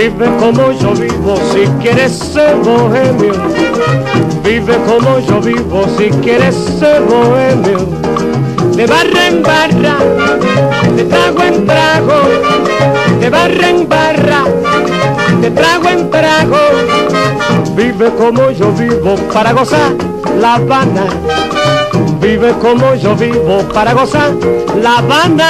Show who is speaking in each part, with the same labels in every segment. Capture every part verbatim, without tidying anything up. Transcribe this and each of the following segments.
Speaker 1: Vive como yo vivo si quieres ser bohemio. Vive como yo vivo si quieres ser bohemio. De barra en barra, de trago en trago, de barra en barra, de trago en trago. Vive como yo vivo para gozar La Habana. Vive como yo vivo para gozar La Habana.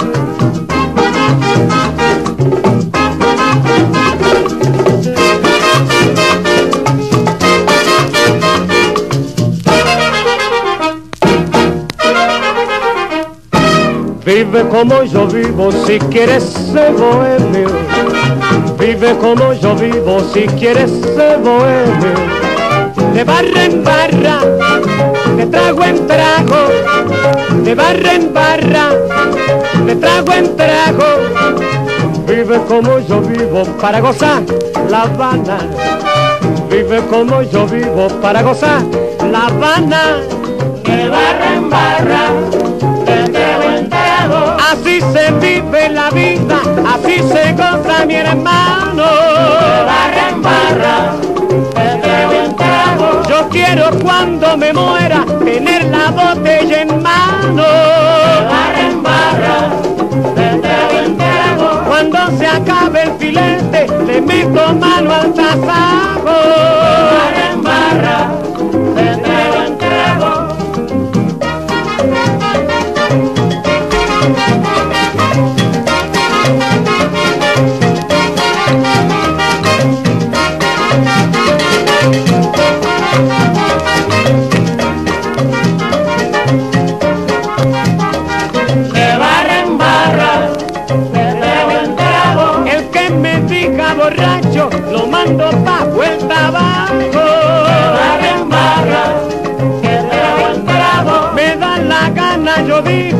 Speaker 1: Vive como yo vivo si quieres ser bohemio. Vive como yo vivo si quieres ser bohemio. De barra en barra, de trago en trago, de barra en barra, de trago en trago. Vive como yo vivo para gozar La Habana. Vive como yo vivo para gozar La Habana.
Speaker 2: De barra en barra, de trago en trago.
Speaker 1: Así se vive la vida, así se goza mi hermano.
Speaker 2: De barra en barra, de trago en trago.
Speaker 1: Yo quiero cuando me muera tener la botella en mano.
Speaker 2: De barra en barra, de trago en trago.
Speaker 1: Cuando se acabe el filete le meto mano al tasajo.
Speaker 2: De barra en barra, de trago en trago. De barra en barra, de trago en trago.
Speaker 1: El que me diga borracho lo mando pa' vuelta abajo.
Speaker 2: De barra en barra, de trago en trago.
Speaker 1: Me da la gana, yo digo